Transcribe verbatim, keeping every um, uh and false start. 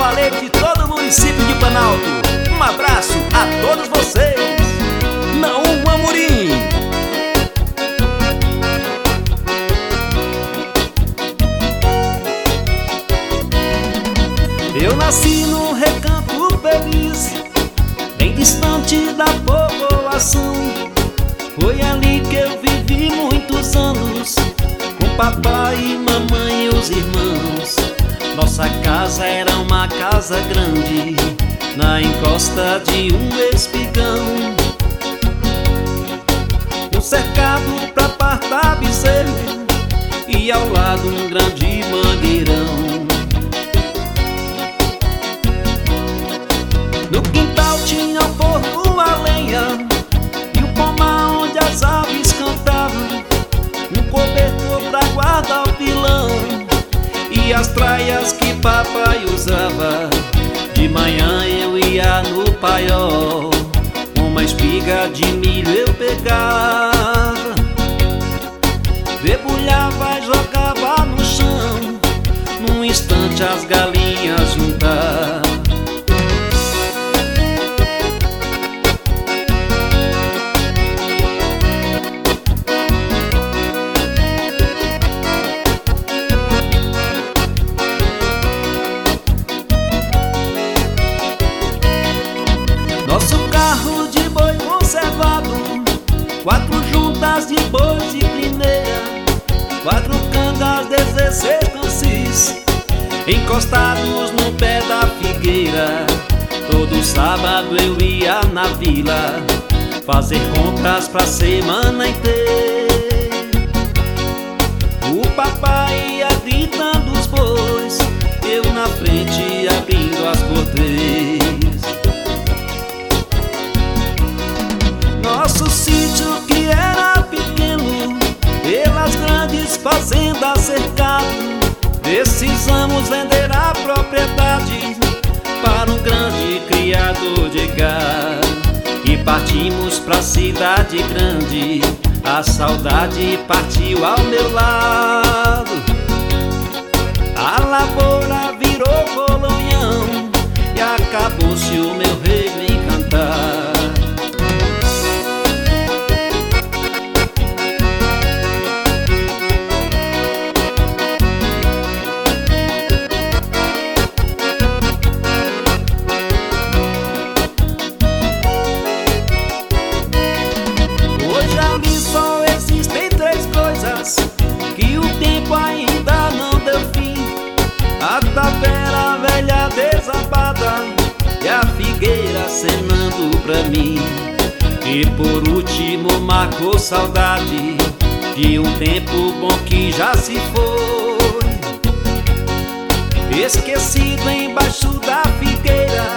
Cavaleiro de todo o município de Planalto. Um abraço a todos vocês. Naum Amorim. Eu nasci num recanto feliz, bem distante da povoação. Foi ali que eu vivi muitos anos, com papai, mamãe e os irmãos. Nossa casa era uma casa grande, na encosta de um espigão. Um cercado pra partar bezerro e ao lado um grande mangueirão. No quintal tinha um forno a lenha e o pomar onde as aves cantavam, um cobertor pra guardar o pilão e as traias que papai usava. De manhã eu ia no paiol, uma espiga de milho eu pegava, debulhava e jogava no chão, num instante as galinhas juntavam. Nosso carro de boi conservado, quatro juntas de bois de primeira, quatro cangas, dezesseis cansis, encostados no pé da figueira. Todo sábado eu ia na vila fazer compras pra semana inteira. O papai ia gritando os bois, eu na frente abrindo as porteiras. Nosso sítio que era pequeno, pelas grandes fazendas cercado, precisamos vender a propriedade para um grande criador de gado. E partimos pra cidade grande, a saudade partiu ao meu lado. A lavoura virou colonhão e acabou-se o meu reino encantar. Que o tempo ainda não deu fim: a tapera velha desabada e a figueira acenando pra mim. E por último marcou saudade de um tempo bom que já se foi, esquecido embaixo da figueira,